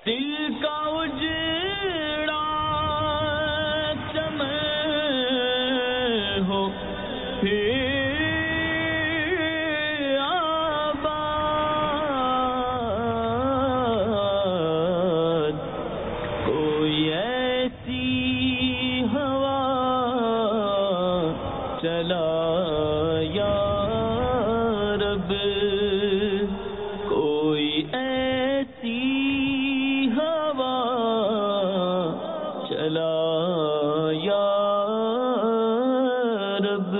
دل کا اجڑا چمن ہو پھر آباد، کوئی ایسی ہوا چلا یا رب، کوئی ایسی ہوا چلا یا رب۔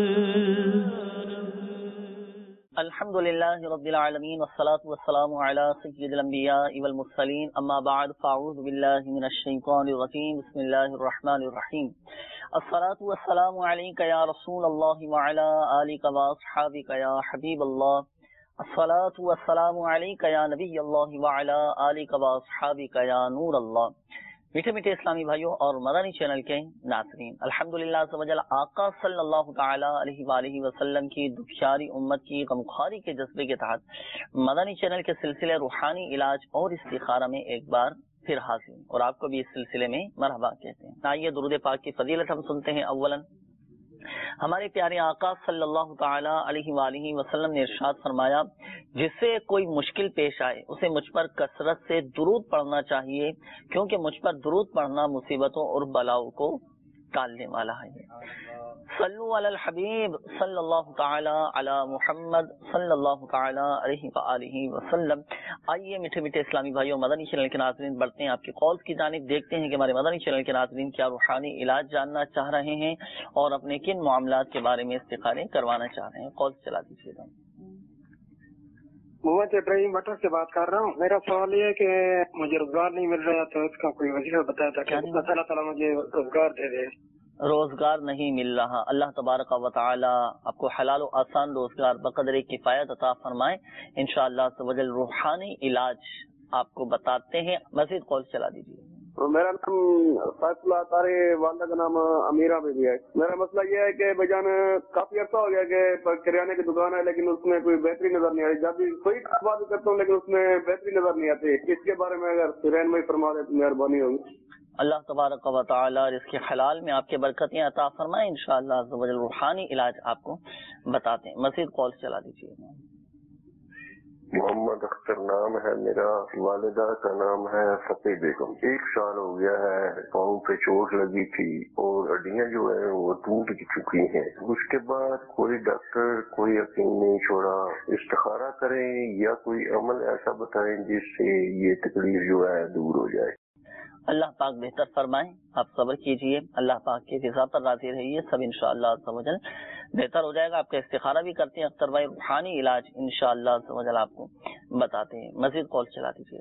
الحمد للہ رب العالمین والصلاة والسلام علی سید الانبیاء والمرسلین، اما بعد فاعوذ باللہ من الشیطان الرجیم، بسم اللہ الرحمن الرحیم۔ الصلاة والسلام علیک یا رسول اللہ وعلی آلک واصحابک یا حبیب اللہ، الصلاة والسلام علیک یا نبی اللہ وعلی آلک واصحابک یا نور اللہ۔ میٹھے میٹھے اسلامی بھائیوں اور مدنی چینل کے ناظرین، الحمدللہ عز و جل آقا صلی اللہ تعالی علیہ وآلہ وسلم کی دکھیاری امت کی غمخواری کے جذبے کے تحت مدنی چینل کے سلسلے روحانی علاج اور استخارہ میں ایک بار پھر حاضر ہوں، اور آپ کو بھی اس سلسلے میں مرحبا کہتے ہیں۔ آئیے درود پاک کی فضیلت ہم سنتے ہیں۔ اولا ہمارے پیارے آقا صلی اللہ تعالی علیہ وآلہ وسلم نے ارشاد فرمایا، جس سے کوئی مشکل پیش آئے اسے مجھ پر کثرت سے درود پڑھنا چاہیے، کیونکہ مجھ پر درود پڑھنا مصیبتوں اور بلاؤں کو ٹالنے والا ہے۔ صلو علی الحبیب صلی اللہ تعالی علی محمد صلی اللہ تعالی علیہ وآلہ وسلم۔ آئیے میٹھے میٹھے اسلامی بھائیوں، مدنی چینل کے ناظرین بڑھتے ہیں آپ کی کالز کی جانب، دیکھتے ہیں کہ ہمارے مدنی چینل کے ناظرین کیا روحانی علاج جاننا چاہ رہے ہیں اور اپنے کن معاملات کے بارے میں استخارے کروانا چاہ رہے ہیں۔ کالز چلا دیجیے گا۔ محمد ابراہیم بٹر سے بات کر رہا ہوں۔ میرا سوال یہ ہے کہ مجھے روزگار نہیں مل رہا، تو اس کا کوئی وجہ بتایا تھا کہ اللہ تعالیٰ مجھے روزگار دے دے۔ روزگار نہیں مل رہا، اللہ تبارک و تعالی آپ کو حلال و آسان روزگار بقدر کفایت عطا فرمائے۔ انشاءاللہ عز و جل روحانی علاج آپ کو بتاتے ہیں۔ مزید کال چلا دیجیے۔ میرا نام فیصلہ تارے، والدہ کا نام امیرہ بھی ہے۔ میرا مسئلہ یہ ہے کہ بھائی جان کافی عرصہ ہو گیا کہ کریانے کی دکان ہے، لیکن اس میں کوئی بہتری نظر نہیں آ رہی۔ جب بھی کوئی کاروبار بھی کرتا ہوں لیکن اس میں بہتری نظر نہیں آتی۔ اس کے بارے میں اگر رہنمائی فرما دے تو مہربانی ہوگی۔ اللہ تبارک و تعالی رزق حلال میں آپ کے برکتیں عطا فرمائے۔ انشاءاللہ عز و جل روحانی علاج آپ کو بتاتے ہیں۔ مزید کال چلا دیجیے۔ محمد اختر نام ہے میرا، والدہ کا نام ہے فتح بیگم۔ 1 سال ہو گیا ہے، پاؤں پہ چوٹ لگی تھی اور ہڈیاں جو ہیں وہ ٹوٹ چکی ہیں۔ اس کے بعد کوئی ڈاکٹر کوئی یقین نہیں چھوڑا، استخارہ کریں یا کوئی عمل ایسا بتائیں جس سے یہ تکلیف جو ہے دور ہو جائے۔ اللہ پاک بہتر فرمائیں، آپ صبر کیجئے، اللہ پاک کی رضا پر راضی رہیے، سب انشاءاللہ عز و جل بہتر ہو جائے گا۔ آپ کا استخارہ بھی کرتے ہیں اختر بھائی، روحانی علاج انشاءاللہ عز و جل آپ کو بتاتے ہیں۔ مزید کال چلا دیجیے۔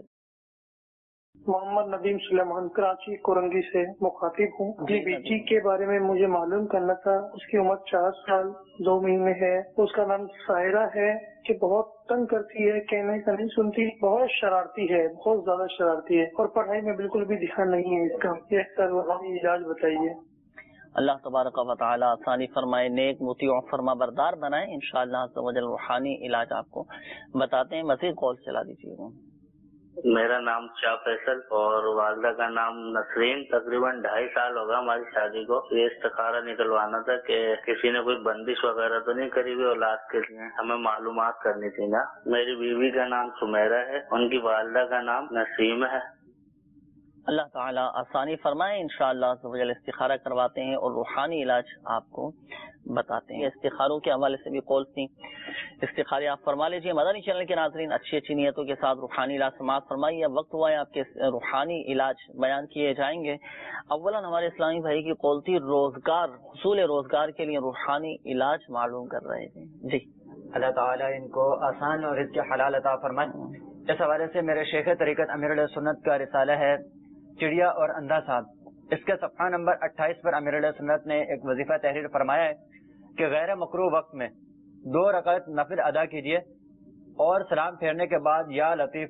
محمد ندیم سلیمان، کراچی کورنگی سے مخاطب ہوں۔ اپنی بیٹی کے بارے میں مجھے معلوم کرنا تھا۔ اس کی عمر 4 سال 2 مہینے ہے۔ اس کا نام سائرہ ہے، کہ بہت تنگ کرتی ہے، کہنے کا نہیں سنتی، بہت شرارتی ہے، بہت زیادہ شرارتی ہے، اور پڑھائی میں بالکل بھی دھیان نہیں ہے اس کا۔ یہ روحانی علاج بتائیے۔ اللہ تبارک و تعالی آسانی فرمائے، نیک مطیع و فرما بردار بنائے۔ انشاءاللہ عز و جل روحانی علاج آپ کو بتاتے ہیں۔ مزید کال چلا دیجیے گا۔ میرا نام شاہ فیصل اور والدہ کا نام نسرین۔ تقریباً 2.5 سال ہوگا ہماری شادی کو۔ یہ استخارہ نکلوانا تھا کہ کسی نے کوئی بندش وغیرہ تو نہیں کری ہوئی اولاد کے لیے، ہمیں معلومات کرنی تھی نا۔ میری بیوی کا نام سمیرہ ہے، ان کی والدہ کا نام نسیم ہے۔ اللہ تعالیٰ آسانی فرمائے، انشاءاللہ عز و جل استخارہ کرواتے ہیں اور روحانی علاج آپ کو بتاتے ہیں۔ استخاروں کے حوالے سے بھی کال تھی، استخارے آپ فرما لیجیے۔ مدنی چینل کے ناظرین اچھی اچھی نیتوں کے ساتھ روحانی علاج سماعت فرمائیے۔ اب وقت ہوا ہے آپ کے روحانی علاج بیان کیے جائیں گے۔ اولا ہمارے اسلامی بھائی کی کال تھی، روزگار، حصول روزگار کے لیے روحانی علاج معلوم کر رہے تھے۔ جی، اللہ تعالیٰ ان کو آسان اور رزق حلال عطا فرمائے۔ اس حوالے سے میرے شیخ طریقت امیر علیہ سنت کا رسالہ ہے چڑیا اور اندھا صاحب، اس کے صفحہ نمبر 28 پر امیر علیہ سنت نے ایک وظیفہ تحریر فرمایا ہے کہ غیر مکروہ وقت میں 2 رکعت نفل ادا کیجیے اور سلام پھیرنے کے بعد یا لطیف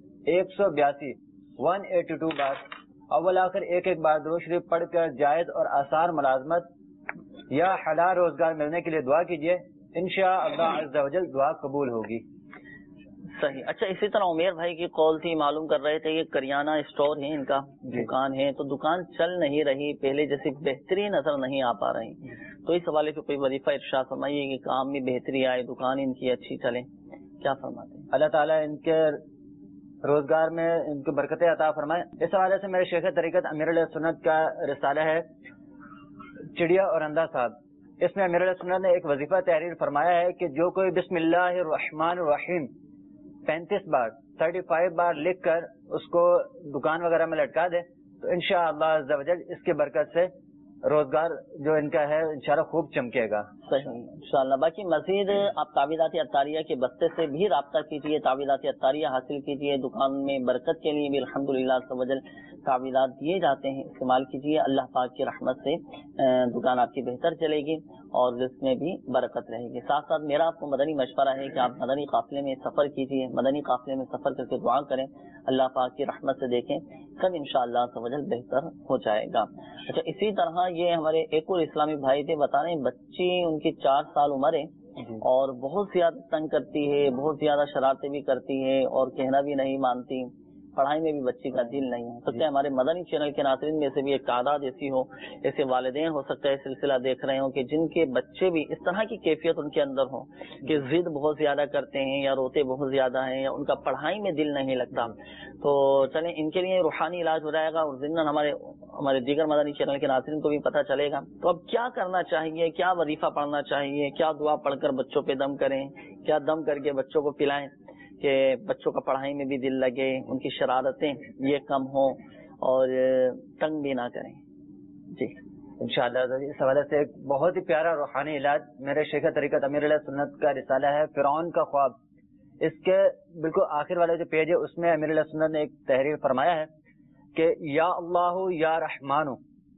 182 بار اول آخر ایک بار درود شریف پڑھ کر جائز اور آثار ملازمت یا حلال روزگار ملنے کے لیے دعا کیجیے، انشاءاللہ عز و جل دعا قبول ہوگی۔ صحیح. اچھا اسی طرح عمیر بھائی کی کال تھی, معلوم کر رہے تھے کہ کریانہ اسٹور ہے ان کا, دکان ہے, تو دکان چل نہیں رہی, پہلے جیسے بہتری نظر نہیں آ پا رہی, تو اس حوالے سے کوئی وظیفہ ارشاد فرمائیے کہ کام میں بہتری آئے, دکان ان کی اچھی چلے, کیا فرماتے ہیں؟ اللہ تعالیٰ ان کے روزگار میں ان کو برکتیں عطا فرمائے. اس حوالے سے میرے شیخ طریقت امیر علیہ سنت کا رسالہ ہے چڑیا اور اندھا صاحب. اس میں امیر علیہ سنت نے ایک وظیفہ تحریر فرمایا ہے کہ جو کوئی بسم اللہ الرحمن الرحیم 35 بار 35 بار لکھ کر اس کو دکان وغیرہ میں لٹکا دے تو انشاءاللہ عز و جل اس کی برکت سے روزگار جو ان کا ہے انشاءاللہ خوب چمکے گا. صحیح انشاءاللہ. باقی مزید آپ تعویذات عطاریہ کے بستے سے بھی رابطہ کیجیے, تعویذات عطاریہ حاصل کیجیے, دکان میں برکت کے لیے بھی الحمدللہ عز و جل تعویذات دیے جاتے ہیں, استعمال کیجیے. اللہ پاک کی رحمت سے دکان آپ کی بہتر چلے گی اور رزق میں بھی برکت رہے گی. ساتھ ساتھ میرا آپ کو مدنی مشورہ ہے کہ آپ مدنی قافلے میں سفر کیجیے, مدنی قافلے میں سفر کر کے دعا کریں, اللہ پاک کی رحمت سے دیکھیں سب انشاءاللہ عز و جل بہتر ہو جائے گا. اچھا اسی طرح یہ ہمارے ایک اور اسلامی بھائی تھے, بتا رہے ہیں بچی ان کی 4 سال عمر ہے اور بہت زیادہ تنگ کرتی ہے, بہت زیادہ شرارتیں بھی کرتی ہے اور کہنا بھی نہیں مانتی, پڑھائی میں بھی بچی کا دل نہیں ہو سکتا ہے. ہمارے مدنی چینل کے ناظرین میں سے بھی ایک تعداد ایسی ہو, ایسے والدین ہو سکتا ہے سلسلہ دیکھ رہے ہوں کہ جن کے بچے بھی اس طرح کی کیفیت ان کے اندر ہو کہ ضد بہت زیادہ کرتے ہیں یا روتے بہت زیادہ ہیں یا ان کا پڑھائی میں دل نہیں لگتا, تو چلیں ان کے لیے روحانی علاج ہو جائے گا اور ضمن ہمارے دیگر مدنی چینل کے ناظرین کو بھی پتہ چلے گا. تو اب کیا کرنا چاہیے, کیا وظیفہ پڑھنا چاہیے, کیا دعا پڑھ کر بچوں پہ دم کریں, کیا دم کر کے بچوں کو پلائیں کہ بچوں کا پڑھائی میں بھی دل لگے, ان کی شرارتیں یہ کم ہوں اور تنگ بھی نہ کریں. جی انشاءاللہ اس حوالے سے ایک بہت ہی پیارا روحانی علاج میرے شیخ طریقت امیر علیہ سنت کا رسالہ ہے فرعون کا خواب. اس کے بالکل آخر والے جو پیج ہے اس میں امیر علیہ سنت نے ایک تحریر فرمایا ہے کہ یا اللہ یا رحمانو,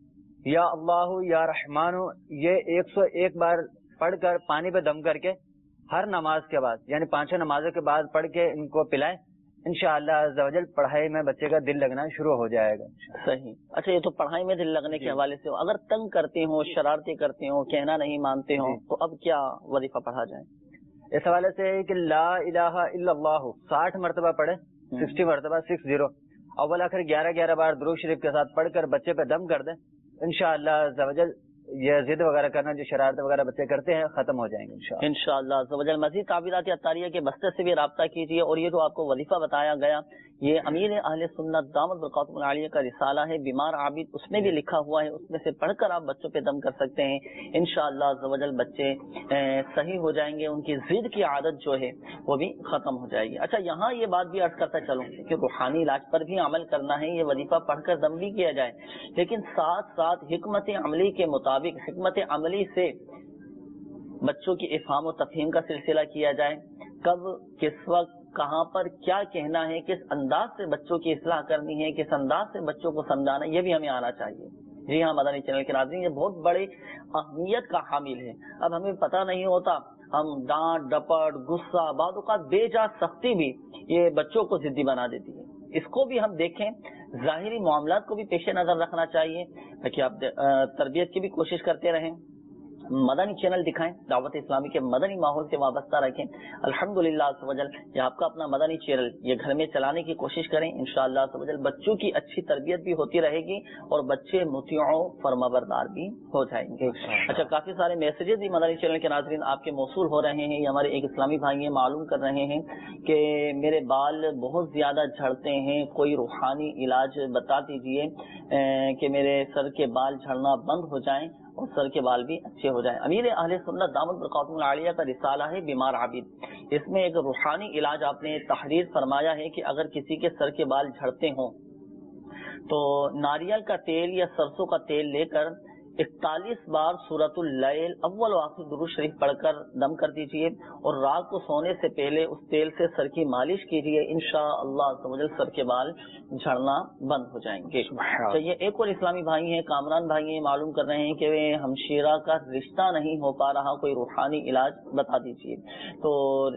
یا اللہ یا رحمانو, یہ 101 بار پڑھ کر پانی پہ دم کر کے ہر نماز کے بعد یعنی 5 نمازوں کے بعد پڑھ کے ان کو پلائیں, انشاءاللہ عز و جل پڑھائی میں بچے کا دل لگنا شروع ہو جائے گا. صحیح. اچھا یہ تو پڑھائی میں دل لگنے کے حوالے سے, اگر تنگ کرتے ہوں, شرارتیں کرتے ہوں, کہنا نہیں مانتے ہوں تو اب کیا وظیفہ پڑھا جائے؟ اس حوالے سے کہ لا الہ الا اللہ 60 مرتبہ پڑھے, 60 مرتبہ 60, اول آخر 11 بار درود شریف کے ساتھ پڑھ کر بچے پہ دم کر دیں, انشاءاللہ عز و جل یہ ضد وغیرہ کرنا جو شرارت وغیرہ بچے کرتے ہیں ختم ہو جائیں گے انشاءاللہ عز و جل. مزید تعبیرات عطاریہ کے بستے سے بھی رابطہ کیجیے. اور یہ جو آپ کو وظیفہ بتایا گیا یہ امیر اہل سنت دامت برکاتہم العالیہ کا رسالہ ہے بیمار عابد, اس میں بھی لکھا ہوا ہے, اس میں سے پڑھ کر آپ بچوں پہ دم کر سکتے ہیں. انشاءاللہ عز و جل بچے صحیح ہو جائیں گے, ان کی ضد کی عادت جو ہے وہ بھی ختم ہو جائے گی. اچھا یہاں یہ بات بھی عرض کرتا چلوں کہ روحانی علاج پر بھی عمل کرنا ہے, یہ وظیفہ پڑھ کر دم بھی کیا جائے, لیکن ساتھ ساتھ حکمت عملی کے مطابق حکمت عملی سے بچوں کی افہام و تفہیم کا سلسلہ کیا جائے, کب کس وقت کہاں پر کیا کہنا ہے, کس انداز سے بچوں کی اصلاح کرنی ہے, کس انداز سے بچوں کو سمجھانا ہے, یہ بھی ہمیں آنا چاہیے. جی ہاں مدنی چینل کے ناظرین یہ بہت بڑی اہمیت کا حامل ہے. اب ہمیں پتہ نہیں ہوتا, ہم ڈانٹ ڈپٹ غصہ بعض اوقات بے جا سختی بھی یہ بچوں کو ضدی بنا دیتی ہے. اس کو بھی ہم دیکھیں, ظاہری معاملات کو بھی پیش نظر رکھنا چاہیے تاکہ آپ تربیت کی بھی کوشش کرتے رہیں. مدنی چینل دکھائیں, دعوت اسلامی کے مدنی ماحول سے وابستہ رکھیں. الحمدللہ عز و جل یہ آپ کا اپنا مدنی چینل یہ گھر میں چلانے کی کوشش کریں. انشاءاللہ عز و جل بچوں کی اچھی تربیت بھی ہوتی رہے گی اور بچے مطیع فرمانبردار بھی ہو جائیں گے. اچھا کافی سارے میسیجز بھی مدنی چینل کے ناظرین آپ کے موصول ہو رہے ہیں. یہ ہمارے ایک اسلامی بھائی ہیں معلوم کر رہے ہیں کہ میرے بال بہت زیادہ جھڑتے ہیں, کوئی روحانی علاج بتا دیجیے کہ میرے سر کے بال جھڑنا بند ہو جائیں اور سر کے بال بھی اچھے ہو جائیں. امیر اہل سنت دامت برکاتہم العالیہ کا رسالہ ہے بیمار عابد, اس میں ایک روحانی علاج آپ نے تحریر فرمایا ہے کہ اگر کسی کے سر کے بال جھڑتے ہوں تو ناریل کا تیل یا سرسوں کا تیل لے کر 41 بار سورۃ اللیل اول و آخر درود شریف پڑھ کر دم کر دیجئے اور رات کو سونے سے پہلے اس تیل سے سر کی مالش کیجئے. انشاءاللہ عز و جل سر کے بال جھڑنا بند ہو جائیں گے. چلیے ایک اور اسلامی بھائی ہیں, کامران بھائی ہیں, معلوم کر رہے ہیں کہ ہمشیرہ کا رشتہ نہیں ہو پا رہا, کوئی روحانی علاج بتا دیجئے. تو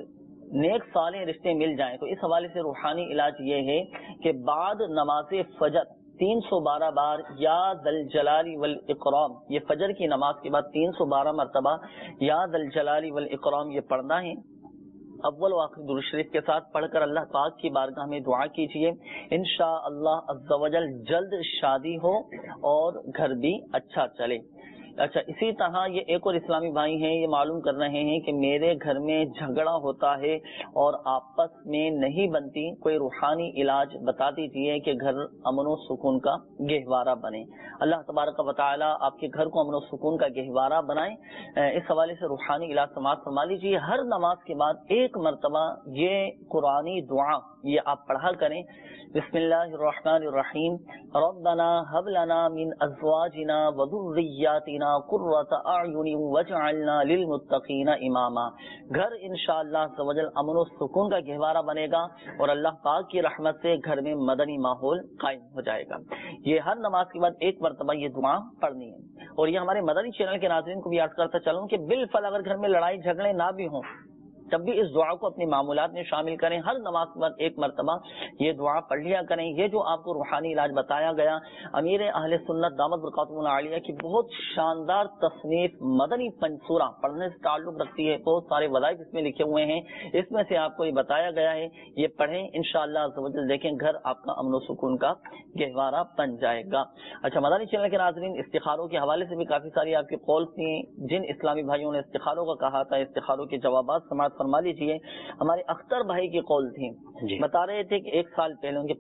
نیک صالح رشتے مل جائیں تو اس حوالے سے روحانی علاج یہ ہے کہ بعد نماز فجر 312 بار یا ذل جلال والاکرام, یہ فجر کی نماز کے بعد 312 مرتبہ یا ذل جلال والاکرام یہ پڑھنا ہے. اول و آخر درود شریف کے ساتھ پڑھ کر اللہ پاک کی بارگاہ میں دعا کیجیے، انشاءاللہ عز و جل جلد شادی ہو اور گھر بھی اچھا چلے۔ اچھا، اسی طرح یہ ایک اور اسلامی بھائی ہیں، یہ معلوم کر رہے ہیں کہ میرے گھر میں جھگڑا ہوتا ہے اور آپس میں نہیں بنتی، کوئی روحانی علاج بتا دیجیے کہ گھر امن و سکون کا گہوارہ بنے۔ اللہ تبارک و تعالی آپ کے گھر کو امن و سکون کا گہوارہ بنائے۔ اس حوالے سے روحانی علاج سماعت فرما لیجیے۔ ہر نماز کے بعد ایک مرتبہ یہ قرآنی دعا یہ آپ پڑھا کریں، بسم اللہ الرحمن الرحیم، ربنا هب لنا من ازواجنا وذریاتنا قرۃ اعین واجعلنا للمتقین اماما۔ گھر انشاءاللہ عز و جل امن و سکون کا گہوارہ بنے گا اور اللہ پاک کی رحمت سے گھر میں مدنی ماحول قائم ہو جائے گا۔ یہ ہر نماز کے بعد ایک مرتبہ یہ دعا پڑھنی ہے۔ اور یہ ہمارے مدنی چینل کے ناظرین کو بھی یاد کرتا چلوں کہ بالفعل اگر گھر میں لڑائی جھگڑے نہ بھی ہوں تب بھی اس دعا کو اپنی معمولات میں شامل کریں۔ ہر نماز کے بعد ایک مرتبہ یہ دعا پڑھ لیا کریں۔ یہ جو آپ کو روحانی علاج بتایا گیا، امیر اہل سنت دامت برکاتہم العالیہ کی بہت شاندار تصنیف مدنی پنسورہ پڑھنے سے تعلق رکھتی ہے، بہت سارے وظائف اس میں لکھے ہوئے ہیں، اس میں سے آپ کو یہ بتایا گیا ہے، یہ پڑھیں انشاءاللہ عز و جل، دیکھیں گھر آپ کا امن و سکون کا گہوارہ بن جائے گا۔ اچھا، مدنی چینل کے ناظرین، استخاروں کے حوالے سے بھی کافی ساری آپ کی کال تھیں، جن اسلامی بھائیوں نے استخاروں کا کہا تھا، استخاروں کے جوابات سماعت فرما لیجیے۔ ہمارے اختر بھائی کی کال تھی، بتا رہے تھے کہ ایک سال پہلے ان کے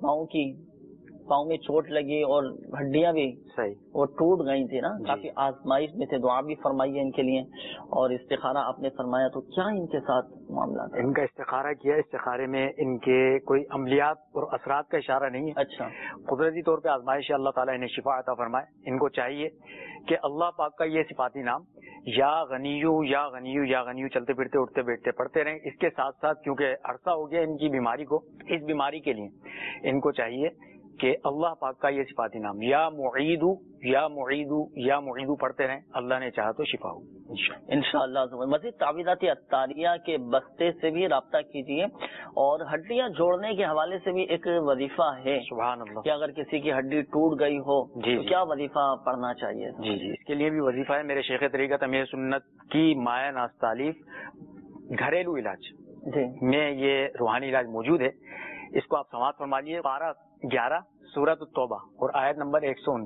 پاؤں میں چوٹ لگی اور ہڈیاں بھی وہ ٹوٹ گئی تھی نا، کافی آزمائش میں تھے، دعا بھی فرمائی ہے ان کے لیے اور استخارہ آپ نے فرمایا، تو کیا ان کے ساتھ معاملہ تھا؟ ان کا استخارہ کیا، استخارے میں ان کے کوئی عملیات اور اثرات کا اشارہ نہیں ہے۔ اچھا، قدرتی طور پہ آزمائش، اللہ تعالیٰ انہیں شفا عطا فرمائے۔ ان کو چاہیے کہ اللہ پاک کا یہ صفاتی نام یا غنیو یا غنیو یا غنیو چلتے پھرتے اٹھتے بیٹھتے پڑھتے رہیں۔ اس کے ساتھ ساتھ کیونکہ عرصہ ہو گیا ان کی بیماری کو، اس بیماری کے لیے ان کو چاہیے کہ اللہ پاک کا یہ صفاتی نام یا معیدو یا معیدو یا معیدو پڑھتے رہیں، اللہ نے چاہا تو شفا ہو انشاءاللہ۔ مزید تعویذات عطاریہ کے بستے سے بھی رابطہ کیجیے، اور ہڈیاں جوڑنے کے حوالے سے بھی ایک وظیفہ ہے، سبحان اللہ، کہ اگر کسی کی ہڈی ٹوٹ گئی ہو تو کیا وظیفہ پڑھنا چاہیے؟ جی جی، اس کے لیے بھی وظیفہ ہے۔ میرے شیخ طریقت امیر سنت کی مایہ ناز تالیف گھریلو علاج میں یہ روحانی علاج موجود ہے، اس کو آپ سماعت فرما لیجیے۔ پارہ 11 سورۃ التوبہ اور آیت نمبر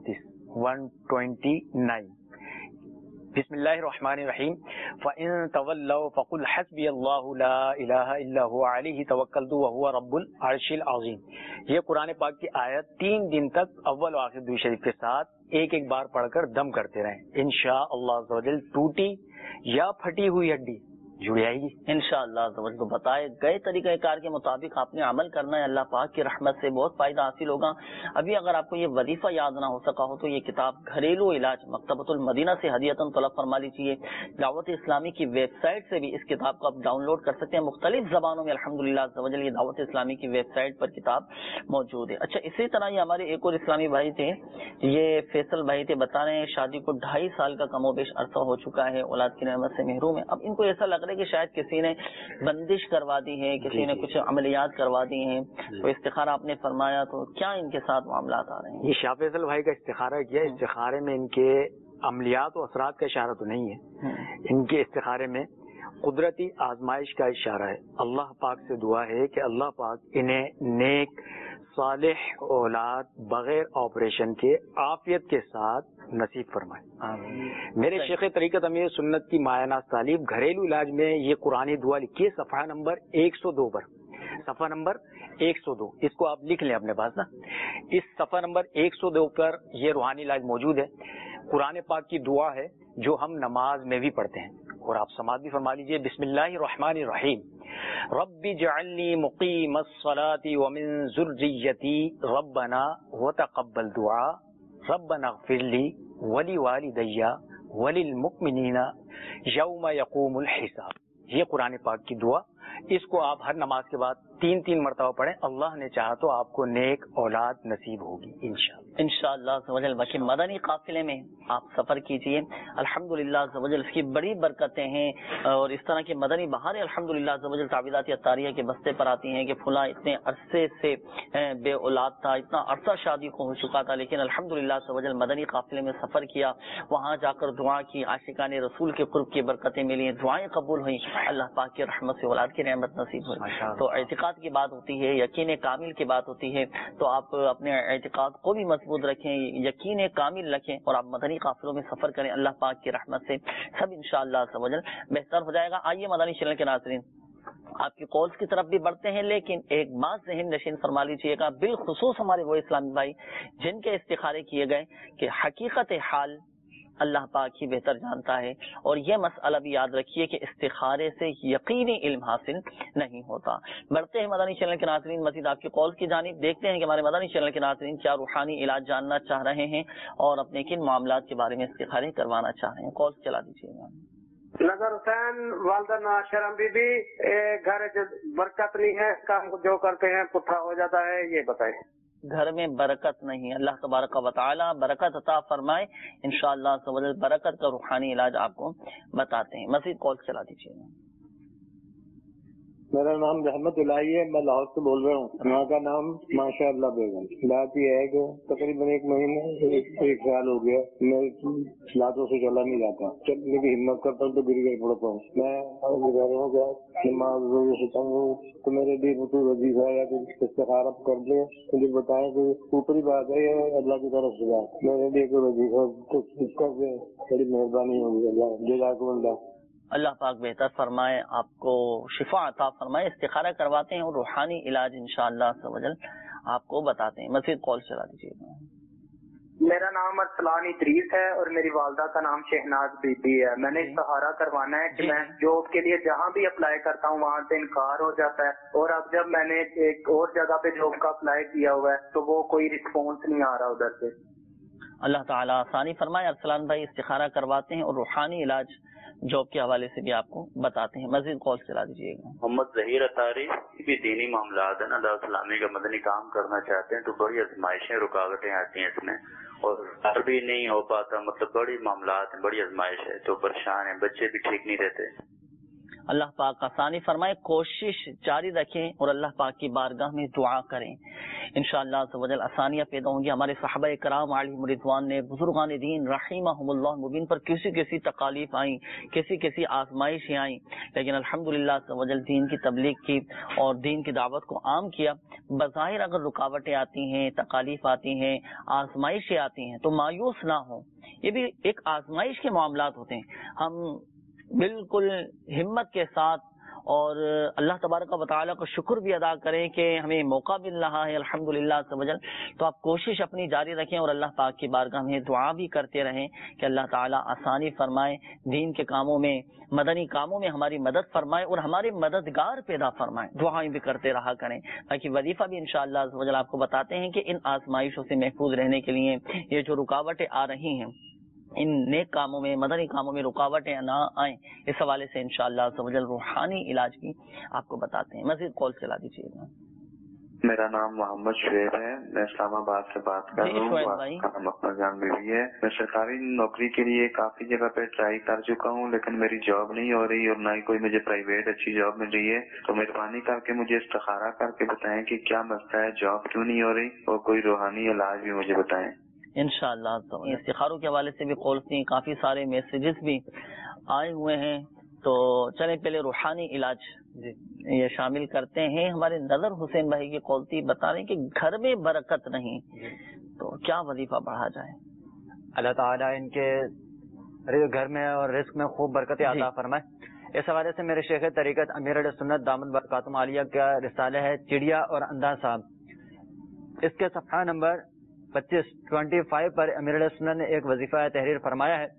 129 بسم اللہ الرحمن الرحیم، فَإِن تَوَلَّوْا فَقُلْ حَسْبِيَ اللَّهُ لَا إِلَهَ إِلَّا هُوَ عَلَيْهِ تَوَكَّلْتُ وَهُوَ رَبُّ الْعَرْشِ الْعَظِيمِ۔ یہ قرآن پاک کی آیت 3 دن تک اول و آخر درود شریف کے ساتھ ایک ایک بار پڑھ کر دم کرتے رہیں، انشاءاللہ عز و جل ٹوٹی یا پھٹی ہوئی ہڈی جڑ جائے گی انشاءاللہ۔ تو بتائے گئے طریقہ کار کے مطابق آپ نے عمل کرنا ہے، اللہ پاک کی رحمت سے بہت فائدہ حاصل ہوگا۔ ابھی اگر آپ کو یہ وظیفہ یاد نہ ہو سکا ہو تو یہ کتاب گھریلو علاج مکتبۃ المدینہ سے ہدیۃً طلب فرما لیجیے۔ دعوت اسلامی کی ویب سائٹ سے بھی اس کتاب کو آپ ڈاؤن لوڈ کر سکتے ہیں، مختلف زبانوں میں الحمدللہ یہ دعوت اسلامی کی ویب سائٹ پر کتاب موجود ہے۔ اچھا، اسی طرح یہ ہمارے ایک اور اسلامی بھائی تھے، یہ فیصل بھائی تھے، بتا رہے ہیں شادی کو 2.5 سال کا کم و بیش عرصہ ہو چکا ہے، اولاد کی نعمت سے محروم ہے۔ اب ان کو ایسا لگ رہا ہے کہ شاید کسی نے بندش کروا دی ہے، کسی نے کچھ عملیات کروا دی ہیں، تو استخارہ آپ نے فرمایا، تو کیا ان کے ساتھ معاملات آ رہے ہیں؟ یہ شاہ فیصل بھائی کا استخارہ کیا، استخارے میں ان کے عملیات و اثرات کا اشارہ تو نہیں ہے، ان کے استخارے میں قدرتی آزمائش کا اشارہ ہے۔ اللہ پاک سے دعا ہے کہ اللہ پاک انہیں نیک صالح اولاد بغیر آپریشن کے عافیت کے ساتھ نصیب فرمائے۔ میرے شیخ طریقت امیر سنت کی مایہ ناز تعلیف گھریلو علاج میں یہ قرآنی دعا لکھی ہے صفحہ نمبر 102 پر، صفحہ نمبر 102، اس کو آپ لکھ لیں اپنے پاس نا۔ اس صفحہ نمبر 102 پر یہ روحانی علاج موجود ہے، قرآن پاک کی دعا ہے جو ہم نماز میں بھی پڑھتے ہیں، اور آپ سماعت بھی فرما لیجئے۔ بسم اللہ الرحمن الرحیم، رب اجعلنی مقیم الصلاۃ ومن ذریتی ربنا وتقبل دعا ربنا اغفر لی ولوالدی وللمؤمنین یوم یقوم الحساب۔ یہ قرآن پاک کی دعا، اس کو آپ ہر نماز کے بعد तीन مرتبہ पढ़ें, अल्लाह ने चाहा तो आपको नेक औलाद नसीब होगी इंशाअल्लाह सवजल। बाकी मदनी काफिले में आप सफर कीजिए, अल्हम्दुलिल्लाह सवजल इसकी बड़ी बरकतें हैं और इस तरह की मदनी बहारें अल्हम्दुलिल्लाह सवजल तावीदात अतारिया के बस्ते पर आती हैं कि फुला इतने अरसे से बे औलाद था, इतना अरसा शादी को हो चुका था, लेकिन अल्हम्दुलिल्लाह सवजल मदनी काफिले में सफर किया, वहाँ जाकर दुआ की, आशिकाने रसूल के कुर्ब की बरकतें मिली, दुआएं कबूल हुई, अल्लाह पाक की रहमत से औलाद की नेमत नसीब हुई। तो एतिकाद की बात होती है, यकीन कामिल की बात होती है, तो आप अपने एतिकाद को भी मजबूत रखें, यकीन कामिल रखें और आप मदनी काफिलों में सफर करें, अल्लाह पाक की रहमत से सब इंशाअल्लाह सवजल बेहतर हो जाएगा। आइए मदनी चैनल के नाज़रीन, आपकी कॉल्स की तरफ भी बढ़ते हैं, लेकिन एक बात ज़हन नशीन फरमा लीजिएगा, बिलखुसूस हमारे वो इस्लामी भाई जिनके इस्तिखारे किए गए कि हकीकत हाल अल्लाह पाक ही बेहतर जानता है, और ये मसला भी याद रखिए कि इस्तिखारे से यकीनी इल्म हासिल नहीं होता। बढ़ते हैं मदनी चैनल के नाज़रीन मज़ीद आपकी कॉल्स की जानिब, देखते हैं कि हमारे मदनी चैनल के नाज़रीन क्या रूहानी इलाज जानना चाह रहे हैं और अपने किन मामलात के बारे में इस्तिखारे करवाना चाह रहे हैं। कॉल्स चला दीजिएगा। नजर हुसैन, वालदा शरम बीबी, घर बरकत नहीं है, काम जो करते हैं पुट्ठा हो जाता है, ये बताएं। घर में बरकत नहीं, अल्लाह तबारक व तआला बरकत अता फरमाए, इंशाअल्लाह सवजल बरकत का रूहानी इलाज आपको बताते हैं। मज़ीद कॉल चला दीजिए। मेरा नाम रहमत इलाही है, मैं लाहौर से बोल रहा हूँ। माँ का नाम माशाअल्लाह बेगम। बात यह है कि तकरीबन एक महीने एक साल हो गया, मैं लातों से चला नहीं जाता, चलने की हिम्मत करता हूँ तो गिर गिर पड़ता हूँ। मैं कह रहा हूँ कि नमाज रोजे से तो मेरे लिए वजीफा या कुछ इस्तिखारा कर दे, मुझे बताएं कि ऊपरी बात है ये अल्लाह की तरफ से बात, मेरे लिए कोई वजीफा कुछ कर दे, बड़ी मेहरबानी होगी। अल्लाह जज़ाकुमुल्लाह। अल्लाह पाक बेहतर फरमाए, आपको शिफा अता फरमाए। इस्तिखारा करवाते हैं और रूहानी इलाज इंशाअल्लाह सवजल आपको बताते हैं। मज़ीद कॉल चला दीजिएगा। मेरा नाम अरसलान इदरीस है और मेरी वालदा का नाम शहनाज बीबी है। मैंने इस्तिखारा करवाना है कि मैं जॉब के लिए जहाँ भी अप्लाई करता हूँ वहाँ से इनकार हो जाता है, और अब जब मैंने एक और जगह पे जॉब का अप्लाई किया हुआ है तो वो कोई रिस्पॉन्स नहीं आ रहा उधर से। अल्लाह ताला आसानी फरमाए। अरसलान भाई इस्तिखारा करवाते हैं और रूहानी इलाज जॉब के हवाले से भी आपको बताते हैं। मज़ीद कॉल चला दीजिएगा। मोहम्मद जहीर अतारी भी दीनी मामलात है ना, इस्लामी का मदनी काम करना चाहते हैं तो बड़ी आजमाइशें रुकावटें आती हैं इसमें, और घर भी नहीं हो पाता, मतलब बड़ी मामलात है, बड़ी आजमाइश है, तो परेशान है, बच्चे भी ठीक नहीं रहते। अल्लाह पाक आसानी फरमाए, कोशिश जारी रखें और अल्लाह पाक की बारगाह में दुआ करें, इंशाअल्लाह सवजल आसानियाँ पैदा होंगी। हमारे सहाबा कराम अलैहिम रिज़वान ने, बुजुर्गान दीन रहीमहुमुल्लाह मुबीन पर किसी तकालीफ आई, किसी आजमाइशें आई, लेकिन अल्हम्दुलिल्लाह सवजल दीन की तबलीग की और दीन की दावत को आम किया। बज़ाहिर अगर रुकावटें आती हैं, तकालीफ आती हैं, आजमाइशें आती हैं तो मायूस ना हो, ये भी एक आजमाइश के मामलात होते हैं। हम बिल्कुल हिम्मत के साथ और अल्लाह तबारक व तआला का शुक्र भी अदा करें कि हमें मौका मिल रहा है अल्हम्दुलिल्लाह सवजल। तो आप कोशिश अपनी जारी रखें और अल्लाह पाक की बारगाह में दुआ भी करते रहें कि अल्लाह ताला आसानी फरमाए, दीन के कामों में, मदनी कामों में हमारी मदद फरमाए और हमारे मददगार पैदा फरमाए। दुआएं भी करते रहा करें। बाकी वजीफा भी इंशाअल्लाह सवजल आपको बताते हैं कि इन आजमाइशों से महफूज रहने के लिए ये जो रुकावटें आ रही हैं, इन नेक कामों में, मदनी कामों में रुकावटें ना आए, इस हवाले से इंशाअल्लाह सवजल रूहानी इलाज भी आपको बताते हैं। मज़ीद कॉल चला दीजिएगा। मेरा नाम मोहम्मद शुएब है, मैं इस्लामाबाद से बात कर रहा हूँ। नाम अपना जान बीवी है। मैं सरकारी नौकरी के लिए काफी जगह पे ट्राई कर चुका हूँ, लेकिन मेरी जॉब नहीं हो रही और ना ही कोई मुझे प्राइवेट अच्छी जॉब मिल रही है। तो मेहरबानी करके मुझे इस्तिखारा करके बताएं कि क्या मसला है, जॉब क्यों नहीं हो रही, और कोई रूहानी इलाज भी मुझे बताएं। इंशाअल्लाह तो इस्तिखारों के हवाले से भी कॉल थी, काफी सारे मैसेजेस भी आए हुए हैं, तो चलें पहले रूहानी इलाज ये शामिल करते हैं। हमारे नजर हुसैन भाई की कॉल थी, बता रहे हैं कि घर में बरकत नहीं, तो क्या वजीफा बढ़ा जाए। अल्लाह ताला इनके घर में और रिस्क में खूब बरकत अता फरमाए। इस हवाले से मेरे शेख तरीकत अमीर सुन्नत दामद बरकातुहुम आलिया का रिसाला है चिड़िया और अंधा साहब, इसके सफ़हा नंबर 25 पर अमीर सुन्नत ने एक वजीफा तहरीर फरमाया है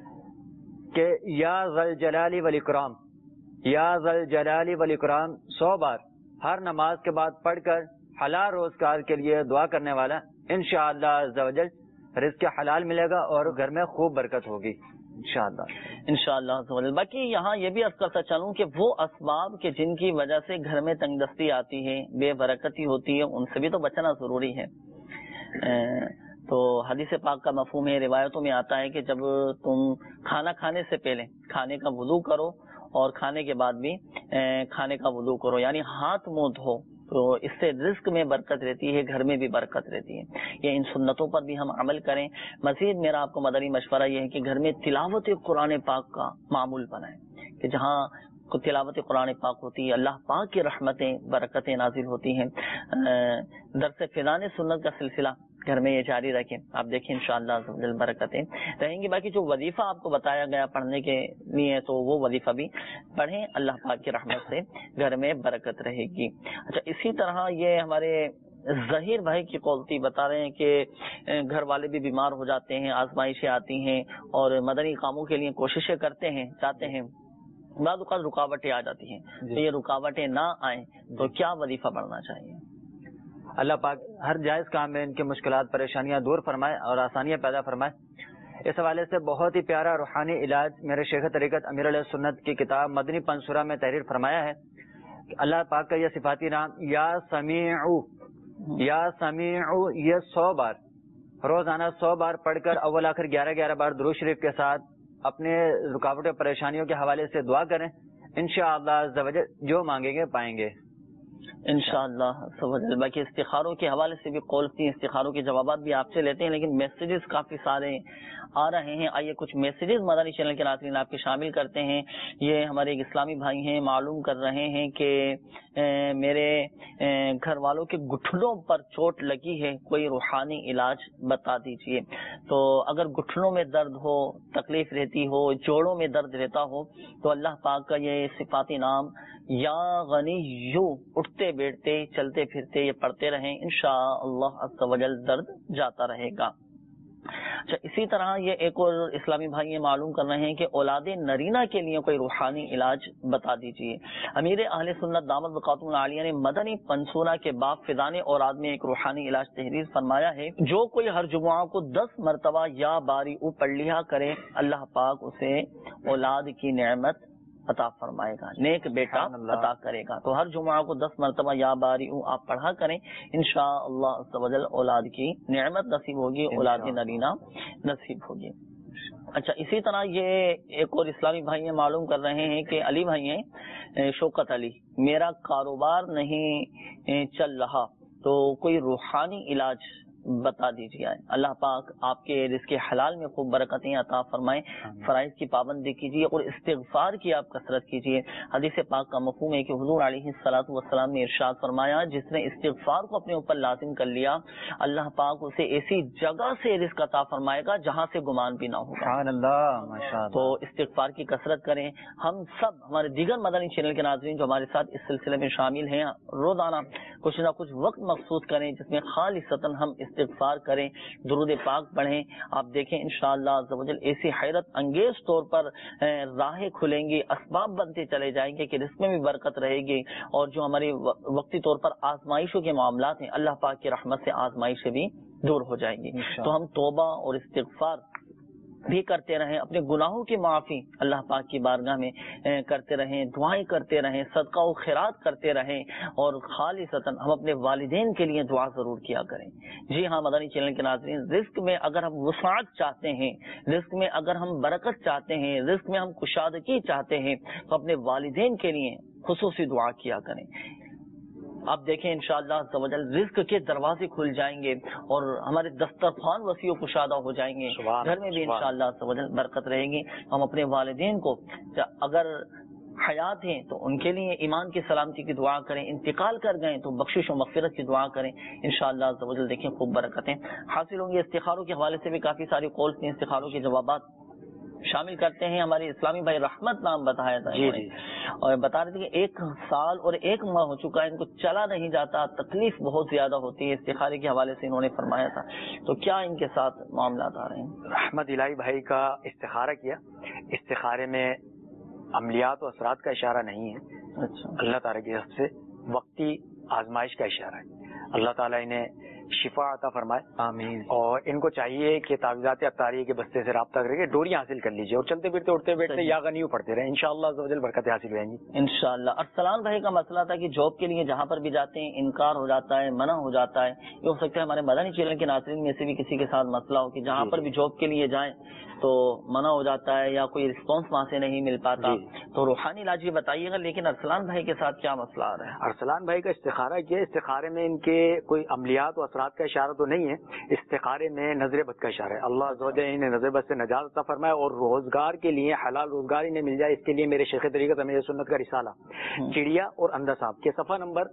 कि या ज़ल जलाली वल इकराम, या ज़ल जलाली वल इकराम 100 बार हर नमाज के बाद पढ़कर हलाल रोजगार के लिए दुआ करने वाला इंशाअल्लाह अज़्ज़ा वजल रिज़्क़ हलाल मिलेगा और घर में खूब बरकत होगी। انشاءاللہ. باقی یہاں یہ بھی عرض کرتا چلوں کہ وہ اسباب کہ جن کی وجہ سے گھر میں تنگ دستی آتی ہے، بے برکتی ہوتی ہے، ان سے بھی تو بچنا ضروری ہے. تو حدیث پاک کا مفہوم ہے، روایتوں میں آتا ہے کہ جب تم کھانا کھانے سے پہلے کھانے کا وضو کرو اور کھانے کے بعد بھی کھانے کا وضو کرو، یعنی ہاتھ منہ دھو، تو اس سے رزق میں برکت رہتی ہے، گھر میں بھی برکت رہتی ہے. یہ ان سنتوں پر بھی ہم عمل کریں. مزید میرا آپ کو مدنی مشورہ یہ ہے کہ گھر میں تلاوت قرآن پاک کا معمول بنائیں، کہ جہاں تلاوت قرآن پاک ہوتی ہے اللہ پاک کی رحمتیں برکتیں نازل ہوتی ہیں. درس فیضان سنت کا سلسلہ گھر میں یہ جاری رکھیں، آپ دیکھیں انشاءاللہ برکتیں رہیں گی. باقی جو وظیفہ آپ کو بتایا گیا پڑھنے کے لیے تو وہ وظیفہ بھی پڑھیں، اللہ پاک کی رحمت سے گھر میں برکت رہے گی. اچھا، اسی طرح یہ ہمارے ظہیر بھائی کی قولتی بتا رہے ہیں کہ گھر والے بھی بیمار ہو جاتے ہیں، آزمائشیں آتی ہیں اور مدنی کاموں کے لیے کوششیں کرتے ہیں، چاہتے ہیں، بعض اوقات رکاوٹیں آ جاتی ہیں. تو یہ رکاوٹیں نہ آئیں تو کیا وظیفہ پڑھنا چاہیے؟ اللہ پاک ہر جائز کام میں ان کی مشکلات پریشانیاں دور فرمائے اور آسانیاں پیدا فرمائے. اس حوالے سے بہت ہی پیارا روحانی علاج میرے شیخ طریقت امیر علیہ سنت کی کتاب مدنی پنسورہ میں تحریر فرمایا ہے. اللہ پاک کا یہ صفاتی نام یا سمیعو یہ 100 بار روزانہ 100 بار پڑھ کر اول آخر 11 بار درود شریف کے ساتھ اپنے رکاوٹوں پریشانیوں کے حوالے سے دعا کریں. انشاءاللہ جو مانگیں گے پائیں گے انشاءاللہ. باقی استخاروں کے حوالے سے بھی قول کی، استخاروں کے جوابات بھی آپ سے لیتے ہیں، لیکن میسیجز کافی سارے آ رہے ہیں. آئیے کچھ میسیجز مدنی چینل کے ناظرین آپ کے شامل کرتے ہیں. یہ ہمارے ایک اسلامی بھائی ہیں، معلوم کر رہے ہیں کہ میرے گھر والوں کے گھٹنوں پر چوٹ لگی ہے، کوئی روحانی علاج بتا دیجئے. تو اگر گھٹنوں میں درد ہو، تکلیف رہتی ہو، جوڑوں میں درد رہتا ہو تو اللہ پاک کا یہ صفاتی نام یا غنی یو اٹھتے بیٹھتے چلتے پھرتے یہ پڑھتے رہیں، انشاءاللہ عز و جل درد جاتا رہے گا. اچھا، اسی طرح یہ ایک اور اسلامی بھائی یہ معلوم کر رہے ہیں کہ اولاد نرینہ کے لیے کوئی روحانی علاج بتا دیجیے. امیر اہل سنت دامت بقاتم العالیہ نے مدنی پنسورہ کے باب فیضان اوراد میں ایک روحانی علاج تحریر فرمایا ہے. جو کوئی ہر جمعہ کو 10 مرتبہ یا باری او پڑھ لیا کرے، اللہ پاک اسے اولاد کی نعمت عطا فرمائے گا، نیک بیٹا عطا کرے گا. تو ہر جمعہ کو 10 مرتبہ یا باری آپ پڑھا کریں، انشاءاللہ عز و جل اولاد کی نعمت نصیب ہوگی، اولاد نرینہ نصیب ہوگی. اچھا، اسی طرح یہ ایک اور اسلامی بھائی یہ معلوم کر رہے ہیں کہ علی بھائی ہیں، شوکت علی، میرا کاروبار نہیں چل رہا تو کوئی روحانی علاج بتا دیجیے. اللہ پاک آپ کے رزق حلال میں خوب برکتیں عطا فرمائیں، فرائض کی پابندی کیجیے اور استغفار کی آپ کثرت کیجیے. حدیث پاک کا مفہوم ہے کہ حضور علیہ الصلوۃ والسلام نے ارشاد فرمایا، جس نے استغفار کو اپنے اوپر لازم کر لیا اللہ پاک اسے ایسی جگہ سے رزق عطا فرمائے گا جہاں سے گمان بھی نہ ہوگا. سبحان اللہ، ماشاءاللہ. تو استغفار کی کثرت کریں. ہم سب ہمارے دیگر مدنی چینل کے ناظرین جو ہمارے ساتھ اس سلسلے میں شامل ہیں، روزانہ کچھ نہ کچھ وقت مخصوص کریں جس میں خالصتاً ہم استغفار کریں، درود پاک پڑھیں. آپ دیکھیں انشاءاللہ عز و جل ایسی حیرت انگیز طور پر راہیں کھلیں گی، اسباب بنتے چلے جائیں گے کہ رزق میں بھی برکت رہے گی، اور جو ہماری وقتی طور پر آزمائشوں کے معاملات ہیں اللہ پاک کی رحمت سے آزمائشیں بھی دور ہو جائیں گی. تو ہم توبہ اور استغفار بھی کرتے رہیں، اپنے گناہوں کی معافی اللہ پاک کی بارگاہ میں کرتے رہیں، دعائیں کرتے رہیں، صدقہ و خیرات کرتے رہیں، اور خالصتاً ہم اپنے والدین کے لیے دعا ضرور کیا کریں. جی ہاں مدنی چینل کے ناظرین، رزق میں اگر ہم وسعت چاہتے ہیں، رزق میں اگر ہم برکت چاہتے ہیں، رزق میں ہم کشادگی چاہتے ہیں تو اپنے والدین کے لیے خصوصی دعا کیا کریں. آپ دیکھیں انشاءاللہ عز و جل رزق کے دروازے کھل جائیں گے اور ہمارے دسترخوان وسیع و کشادہ ہو جائیں گے، گھر میں بھی انشاءاللہ عز و جل برکت رہے گی. ہم اپنے والدین کو اگر حیات ہیں تو ان کے لیے ایمان کی سلامتی کی دعا کریں، انتقال کر گئے تو بخشش و مغفرت کی دعا کریں. انشاءاللہ عز و جل دیکھیں خوب برکتیں حاصل ہوں گی. استخاروں کے حوالے سے بھی کافی ساری قول ہیں، استخاروں کے جوابات شامل کرتے ہیں. ہمارے اسلامی بھائی رحمت نام بتایا تھا اور بتا رہے تھے کہ 1 سال اور 1 ماہ ہو چکا ہے، ان کو چلا نہیں جاتا، تکلیف بہت زیادہ ہوتی ہے. استخارے کے حوالے سے انہوں نے فرمایا تھا، تو کیا ان کے ساتھ معاملات آ رہے ہیں؟ رحمت الہی بھائی کا استخارہ کیا، استخارے میں عملیات و اثرات کا اشارہ نہیں ہے. اچھا، اللہ تعالیٰ کی طرف سے وقتی آزمائش کا اشارہ ہے. اللہ تعالیٰ انہیں شفا عطا فرمائے آمین. اور ان کو چاہیے کہ تعویذات اطاریہ کے بستے سے رابطہ کر کے ڈوریاں حاصل کر لیجیے اور چلتے پھرتے اٹھتے بیٹھتے یا غنیو پڑھتے رہیں. انشاءاللہ عز و جل برکتیں حاصل ہو جائیں گی انشاءاللہ. ارسلان بھائی کا مسئلہ تھا کہ جاب کے لیے جہاں پر بھی جاتے ہیں انکار ہو جاتا ہے, منع ہو جاتا ہے. یہ ہو سکتا ہے ہمارے مدنی چینل کے ناظرین میں سے بھی کسی کے ساتھ مسئلہ ہو کہ جہاں پر بھی جاب کے لیے جائیں تو منع ہو جاتا ہے یا کوئی رسپانس وہاں سے نہیں مل پاتا. تو روحانی علاج یہ بتائیے گا. لیکن ارسلان بھائی کے ساتھ کیا مسئلہ آ رہا ہے؟ ارسلان بھائی کا استخارہ کیا, استخارے میں ان کے کوئی عملیات و اثرات کا اشارہ تو نہیں ہے, استخارے میں نظر بد کا اشارہ ہے. اللہ عز و جل انہیں نظر بد سے نجات عطا فرمائے اور روزگار کے لیے حلال روزگار انہیں مل جائے. اس کے لیے میرے شیخ طریقت امیر سنت کا رسالہ چڑیا اور اندھا صاحب کے صفحہ نمبر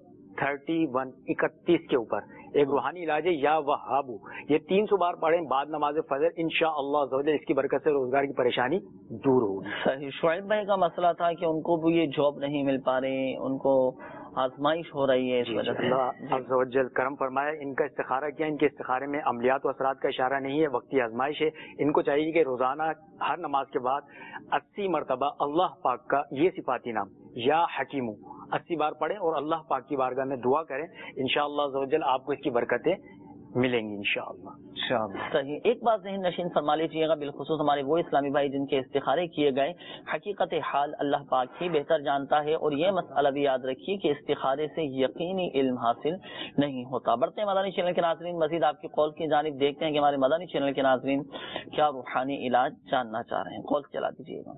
31 کے اوپر ایک روحانی علاج ہے یا وہابو, یہ 300 بار پڑھیں بعد نماز فجر. انشاءاللہ عز و جل اس کی برکت سے روزگار کی پریشانی دور ہوگی. صحیح. شعیب بھائی کا مسئلہ تھا کہ ان کو بھی یہ جاب نہیں مل پا رہے, ان کو آزمائش ہو رہی ہے اس وجہ سے. اللہ عز و جل کرم فرمائے. ان کا استخارہ کیا, ان کے استخارے میں عملیات و اثرات کا اشارہ نہیں ہے, وقتی آزمائش ہے. ان کو چاہیے کہ روزانہ ہر نماز کے بعد 80 مرتبہ اللہ پاک کا یہ صفاتی نام یا حکیمو 80 بار پڑھیں اور اللہ پاک کی بارگاہ میں دعا کریں. انشاءاللہ عز و جل آپ کو اس کی برکتیں ملیں گی انشاءاللہ. صحیح. ایک بات ذہن نشین فرما لیجیے گا, بالخصوص ہمارے وہ اسلامی بھائی جن کے استخارے کیے گئے, حقیقت حال اللہ پاک ہی بہتر جانتا ہے. اور یہ مسئلہ بھی یاد رکھیے کہ استخارے سے یقینی علم حاصل نہیں ہوتا. بڑھتے ہیں مدنی چینل کے ناظرین, مزید آپ کی کال کی جانب دیکھتے ہیں کہ ہمارے مدنی چینل کے ناظرین کیا روحانی علاج جاننا چاہ رہے ہیں. کال چلا دیجیے گا.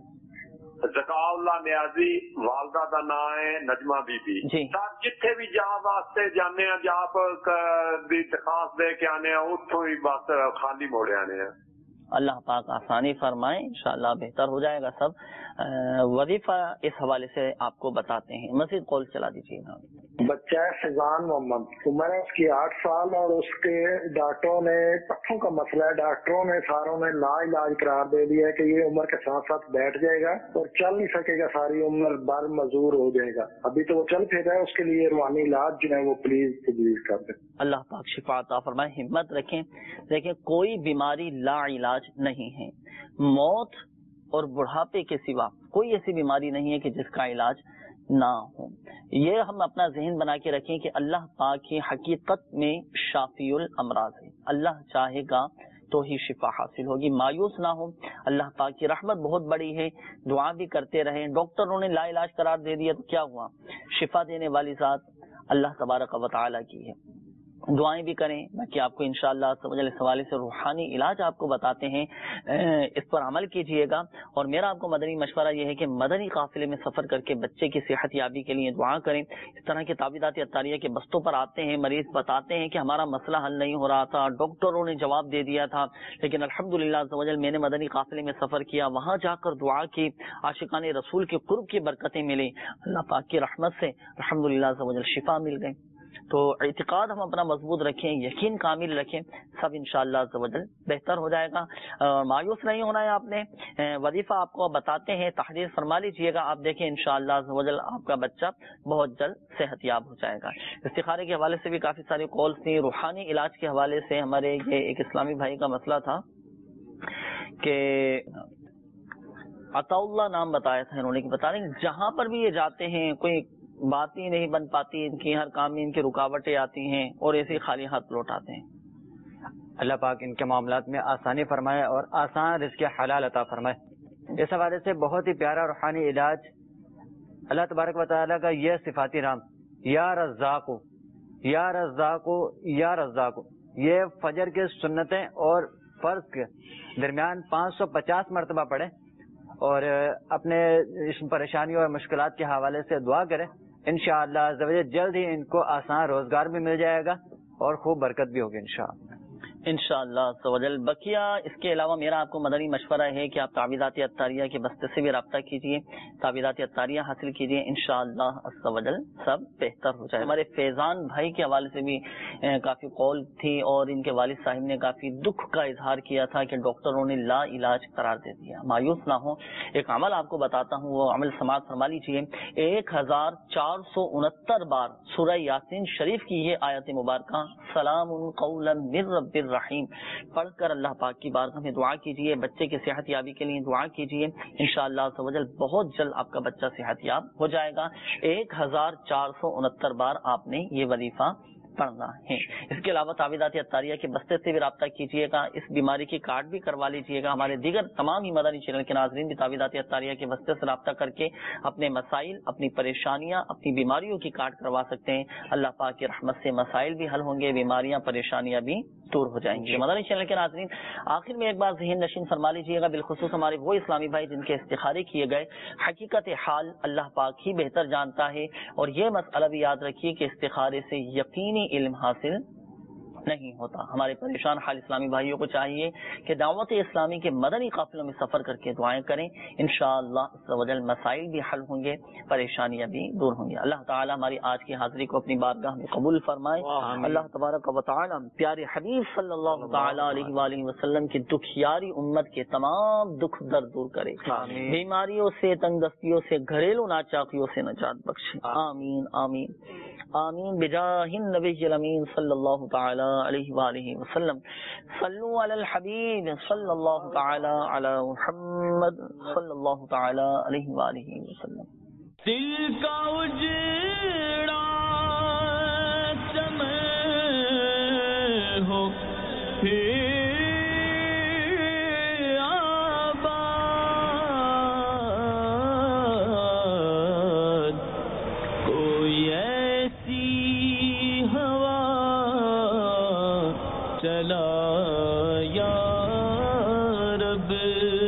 زکا اللہ نیازی, والدہ کا نام ہے نجمہ بی بی. سر جتھے بھی جا واسطے جانے ہیں, جاب دی درخواست دے کے آنے ہیں, اتوں ہی بس خالی موڑے آنے ہیں. اللہ پاک آسانی فرمائے, انشاءاللہ بہتر ہو جائے گا سب. وظیفہ اس حوالے سے آپ کو بتاتے ہیں. مزید کال چلا دیجیے گا. بچہ ہے فیضان محمد, عمر ہے اس کی 8 سال اور اس کے ڈاکٹروں نے پٹھوں کا مسئلہ ہے, ڈاکٹروں نے ساروں نے لا علاج قرار دے دیا ہے کہ یہ عمر کے ساتھ ساتھ بیٹھ جائے گا اور چل نہیں سکے گا, ساری عمر بر مزور ہو جائے گا. ابھی تو وہ چل پھر رہا ہے, اس کے لیے روحانی علاج جو ہے وہ پلیز تجویز کر دیں. اللہ پاک شفا عطا فرمائے, ہمت رکھیں. دیکھیں کوئی بیماری لا علاج نہیں ہے. موت اور بڑھاپے کے سوا کوئی ایسی بیماری نہیں ہے کہ جس کا علاج نہ ہو. یہ ہم اپنا ذہن بنا کے رکھیں کہ اللہ پاک کی حقیقت میں شافی الامراض ہے. اللہ چاہے گا تو ہی شفا حاصل ہوگی. مایوس نہ ہو, اللہ پاک کی رحمت بہت بڑی ہے. دعا بھی کرتے رہیں. ڈاکٹروں نے لا علاج قرار دے دیا تو کیا ہوا, شفا دینے والی ذات اللہ تبارک و تعالی کی ہے. دعائیں بھی کریں باقی آپ کو انشاءاللہ اس حوالے سے روحانی علاج آپ کو بتاتے ہیں, اس پر عمل کیجئے گا. اور میرا آپ کو مدنی مشورہ یہ ہے کہ مدنی قافلے میں سفر کر کے بچے کی صحت یابی کے لیے دعا کریں. اس طرح کے تعویذات اطاریہ کے بستوں پر آتے ہیں مریض, بتاتے ہیں کہ ہمارا مسئلہ حل نہیں ہو رہا تھا, ڈاکٹروں نے جواب دے دیا تھا, لیکن الحمدللہ عز و جل میں نے مدنی قافلے میں سفر کیا, وہاں جا کر دعا کی, عاشقان رسول کے قرب کی برکتیں ملی, اللہ پاک کی رحمت سے الحمدللہ عز و جل شفا مل گئی. تو اعتقاد ہم اپنا مضبوط رکھیں, یقین کامل رکھیں, سب انشاءاللہ عز و جل بہتر ہو جائے گا. مایوس نہیں ہونا ہے آپ نے. وظیفہ آپ کو بتاتے ہیں, تحریر فرما لیجیے گا. آپ دیکھیں انشاءاللہ عز و جل آپ کا بچہ بہت جلد صحت یاب ہو جائے گا. استخارے کے حوالے سے بھی کافی ساری کالز تھیں. روحانی علاج کے حوالے سے ہمارے یہ ایک اسلامی بھائی کا مسئلہ تھا کہ عطا اللہ نام بتایا تھا انہوں نے, کہ بتا رہے ہیں جہاں پر بھی یہ جاتے ہیں کوئی بات ہی نہیں بن پاتی ان کی, ہر کام میں ان کی رکاوٹیں آتی ہیں اور ایسے خالی ہاتھ لوٹ آتے ہیں. اللہ پاک ان کے معاملات میں آسانی فرمائے اور آسان رزق حلال عطا فرمائے. اس حوالے سے بہت ہی پیارا روحانی علاج اللہ تبارک و تعالیٰ کا یہ صفاتی نام یا رزاقو یا رزاقو یا رزاقو, یہ فجر کے سنتیں اور فرض کے درمیان 550 مرتبہ پڑھیں اور اپنے اس پریشانیوں اور مشکلات کے حوالے سے دعا کریں. انشاءاللہ عز و جل جلد ہی ان کو آسان روزگار بھی مل جائے گا اور خوب برکت بھی ہوگی انشاءاللہ عز و جل. بقیہ اس کے علاوہ میرا آپ کو مدنی مشورہ ہے کہ آپ تعویذات اطاریہ کے بستے سے بھی رابطہ کیجیے, تعویذات اطاریہ حاصل کیجیے, انشاءاللہ عز و جل سب بہتر ہو جائے. ہمارے فیضان بھائی کے حوالے سے بھی کافی کال تھی اور ان کے والد صاحب نے کافی دکھ کا اظہار کیا تھا کہ ڈاکٹروں نے لا علاج قرار دے دیا. مایوس نہ ہو, ایک عمل آپ کو بتاتا ہوں, وہ عمل سماعت فرما لیجیے. 1469 بار سورہ یاسین شریف کی یہ آیت مبارکہ سلام قولا من رب الرحیم پڑھ کر اللہ پاک کی بارگاہ میں دعا کیجیے. بچے کی صحت یابی کے لیے دعا کیجیے. انشاءاللہ عز و جل بہت جلد آپ کا بچہ صحت یاب ہو جائے گا. 1469 بار آپ نے یہ وظیفہ پڑھنا ہے۔ اس کے علاوہ تعویذات اتاریہ کے بستے سے بھی رابطہ کیجیے گا، اس بیماری کی کارڈ بھی کروا لیجیے گا۔ ہمارے دیگر تمام ہی مدنی چینل کے ناظرین بھی تعویذات اتاریہ کے بستے سے رابطہ کر کے اپنے مسائل، اپنی پریشانیاں، اپنی بیماریوں کی کارڈ کروا سکتے ہیں۔ اللہ پاک کی رحمت سے مسائل بھی حل ہوں گے، بیماریاں پریشانیاں بھی دور ہو جائیں گی۔ مدنی چینل کے ناظرین آخر میں ایک بار ذہن نشین فرما لیجیے گا، بالخصوص ہمارے وہ اسلامی بھائی جن کے استخارے کیے گئے، حقیقت حال اللہ پاک ہی بہتر جانتا ہے، اور یہ مسئلہ بھی یاد رکھیے کہ استخارے سے یقینی علم حاصل نہیں ہوتا۔ ہمارے پریشان حال اسلامی بھائیوں کو چاہیے کہ دعوت اسلامی کے مدنی قافلوں میں سفر کر کے دعائیں کریں، انشاءاللہ عز و جل مسائل بھی حل ہوں گے، پریشانیاں بھی دور ہوں گی۔ اللہ تعالی ہماری آج کی حاضری کو اپنی بارگاہ میں قبول فرمائے۔ اللہ تبارک و تعالی پیارے حبیب صلی اللہ تعالی علیہ وآلہ وسلم کی دکھیاری امت کے تمام دکھ درد دور کرے، بیماریوں سے، تنگ دستیوں سے، گھریلو ناچاکیوں سے نجات بخشے۔ آمین آمین آمین بجاہ النبی الامین صلی اللہ تعالی علیہ وآلہ وسلم۔ صلو علی الحبیب صلی اللہ تعالی علی محمد صلی اللہ تعالی علیہ وآلہ وسلم۔ دل کا اجڑا چمن ہو چلا یا رب